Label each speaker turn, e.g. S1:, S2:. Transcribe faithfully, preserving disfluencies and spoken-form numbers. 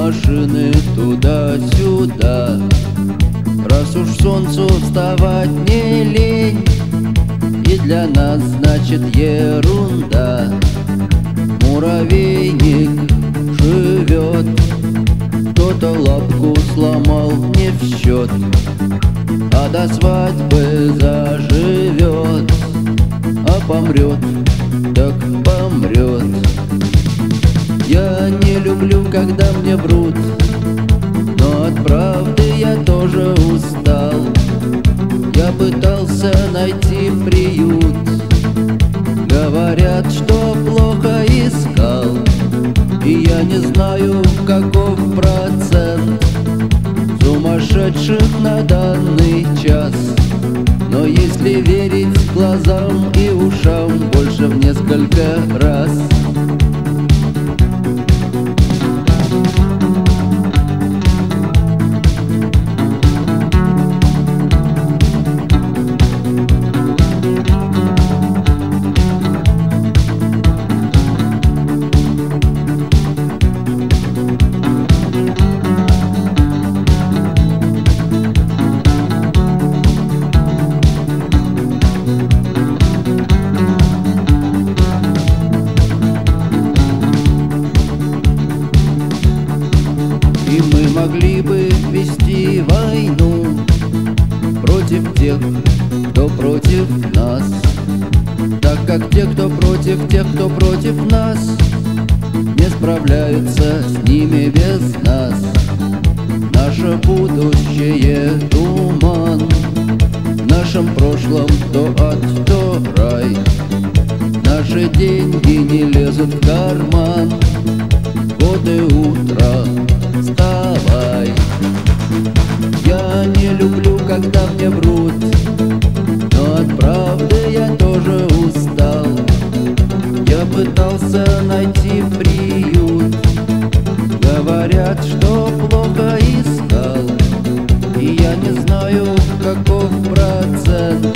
S1: машины туда-сюда. Раз уж солнцу вставать не лень, и для нас значит ерунда. Муравейник живет, кто-то лапку сломал не в счет, а до свадьбы заживет, а помрет, так помрет. Я не люблю, когда мне врут, но от правды я тоже устал. Я пытался найти приют, говорят, что плохо искал. И я не знаю, каков процент сумасшедших на данный час. Но если верить глазам и ушам, больше в несколько раз. И мы могли бы вести войну против тех, кто против нас, так как те, кто против тех, кто против нас, не справляются с ними без нас. Наше будущее — туман, в нашем прошлом то ад, то рай. Наши деньги не лезут в карман, вот и утро, вставай. Я не люблю, когда мне врут, но от правды я тоже устал. Я пытался найти приют, говорят, что плохо искал. И я не знаю, каков процент